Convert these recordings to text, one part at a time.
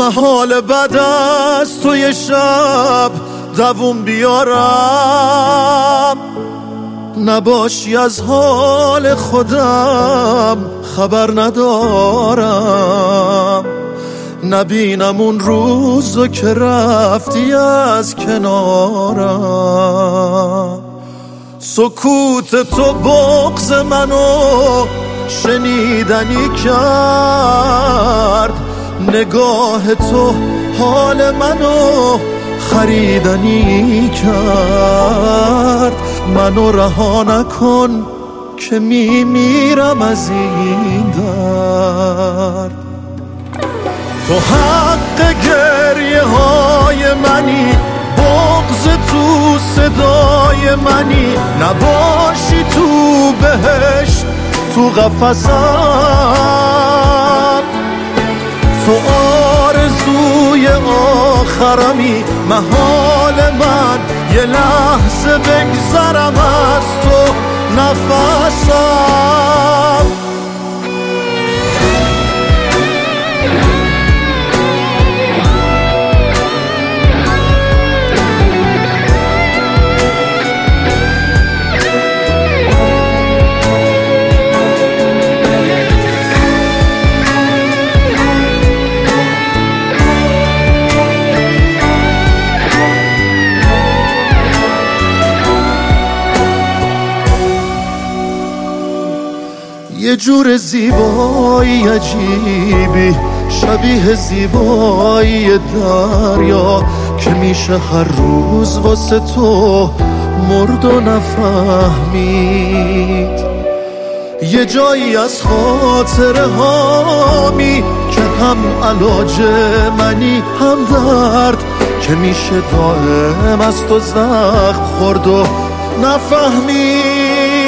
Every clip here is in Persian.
محال بعد از توی شب دووم بیارم، نباشی از حال خودم خبر ندارم، نبینم اون روزو که رفتی از کنارم. سکوت تو بغض منو شنیدنی کرد، نگاه تو حال منو خریدنی کرد. منو رها نکن که میمیرم از این درد. تو حق گریه های منی، بغض تو صدای منی، نباشی تو بهشت تو قفسم. تو آرزوی آخرمی، محال من یه لحظه بگذرم از تو نفسم. یه جور زیبایی عجیبی، شبیه زیبایی دریا، که میشه هر روز واسه تو مرد و نفهمید. یه جایی از خاطره هامی که هم علاج منی هم درد، که میشه دائم از تو زخم خورد و نفهمید.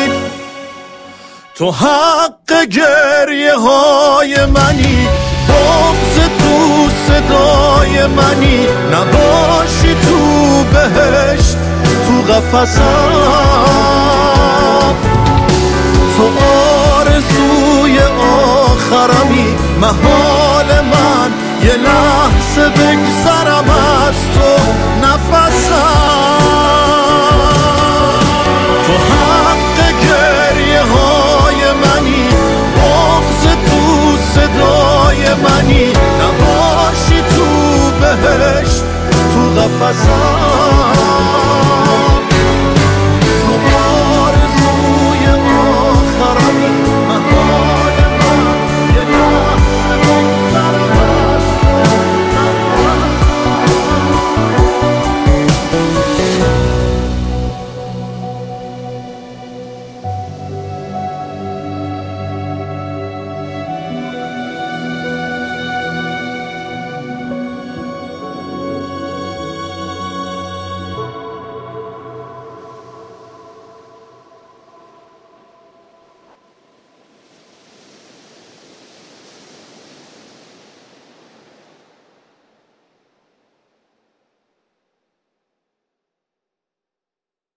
تو حق گریه های منی، بغض تو صدای منی، نباشی تو بهشت تو قفسم. تو آرزوی آخرمی، محال من یه لحظه بگذرم از تو نفسم. تو حق گریه های منی، بغض تو صدای منی، نباشی تو بهشت تو قفسم.